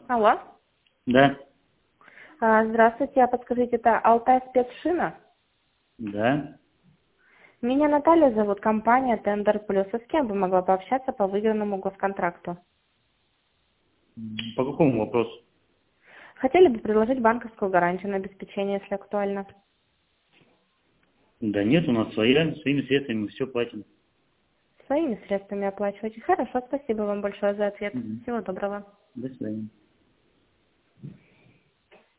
Алло. Да. Здравствуйте, подскажите, это Алтай спецшина? Да. Меня Наталья зовут, компания Тендер Плюс. А с кем бы могла пообщаться по выигранному госконтракту? По какому вопросу? Хотели бы предложить банковскую гарантию на обеспечение, если актуально. Да нет, у нас своими средствами мы все платим. Своими средствами оплачиваете. Хорошо, спасибо вам большое за ответ. Мгм. Всего доброго. До свидания.